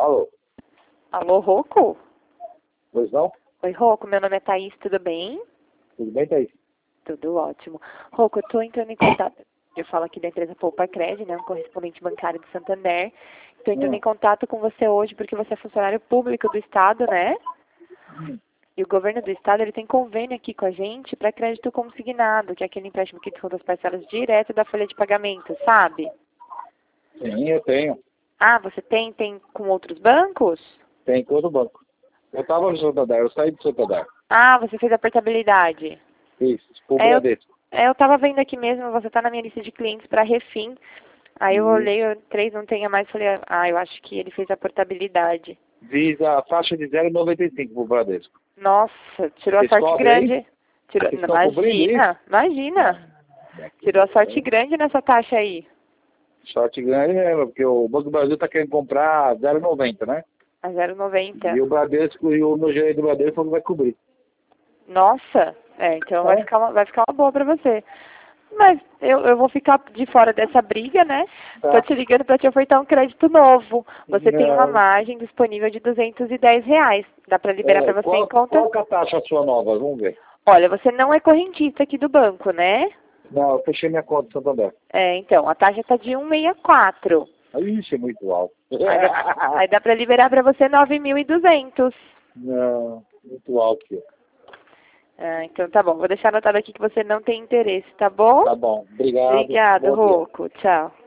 Alô? Alô, Rocco? Pois não? Oi, Rocco, meu nome é Thaís, tudo bem? Tudo bem, Thaís? Tudo ótimo. Rocco, eu estou entrando em contato, eu falo aqui da empresa Poupa Cred, né, um correspondente bancário de Santander. Estou entrando em contato com você hoje porque você é funcionário público do Estado, né? E o governo do Estado, ele tem convênio aqui com a gente para crédito consignado, que é aquele empréstimo que desconta as parcelas direto da folha de pagamento, sabe? Sim, eu tenho. Ah, você tem? Tem com outros bancos? Tem todo o banco. Eu estava no Santander, eu saí do Santander. Ah, você fez a portabilidade. Isso, o É, Bradesco. eu tava vendo aqui mesmo, você tá na minha lista de clientes para Refim. Aí eu olhei, Isso. 3 não tenha mais, falei, ah, eu acho que ele fez a portabilidade. Visa a faixa de 0,95 pro Bradesco. Nossa, tirou a Vocês sorte cobrem aí? grande. Tirou, Vocês estão cobrindo isso? imagina. Tirou a sorte grande nessa taxa aí. Sorte grande mesmo, porque o Banco do Brasil está querendo comprar 0,90, né? A 0,90. E o Bradesco e o meu gerente do Bradesco falou que vai cobrir. Nossa, então É. vai ficar uma boa pra você. Mas eu vou ficar de fora dessa briga, né? Tá. Tô te ligando para te ofertar um crédito novo. Você tem uma Não. margem disponível de R$ 210. Dá para liberar para você em conta? Qual que é a taxa sua nova? Vamos ver. Olha, você não é correntista aqui do banco, né? Não, eu fechei minha conta do Santander. Então, a taxa está de 1,64. Ixi, é muito alto. Aí dá para liberar para você 9.200. Não, muito alto. Filho. Então tá bom. Vou deixar anotado aqui que você não tem interesse, tá bom? Tá bom. Obrigado. Obrigada, Bom dia. Rocco. Tchau.